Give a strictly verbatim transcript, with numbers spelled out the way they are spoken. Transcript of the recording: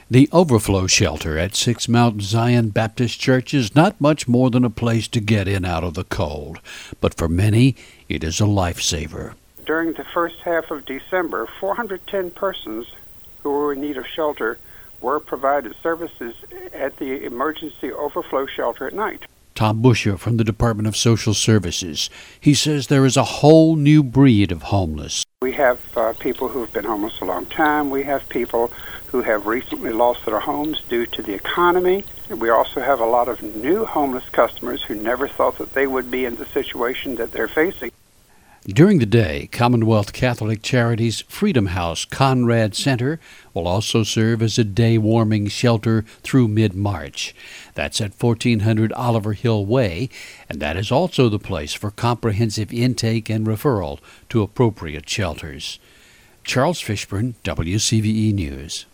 The Overflow Shelter at Six Mount Zion Baptist Church is not much more than a place to get in out of the cold, but for many, it is a lifesaver. During the first half of December, four hundred ten persons who were in need of shelter were provided services at the Emergency Overflow Shelter at night. Tom Busher from the Department of Social Services. He says there is a whole new breed of homeless. We have uh, people who have been homeless a long time. We have people who have recently lost their homes due to the economy. We also have a lot of new homeless customers who never thought that they would be in the situation that they're facing. During the day, Commonwealth Catholic Charities Freedom House Conrad Center will also serve as a day warming shelter through mid-March. That's at fourteen hundred Oliver Hill Way, and that is also the place for comprehensive intake and referral to appropriate shelters. Charles Fishburne, W C V E News.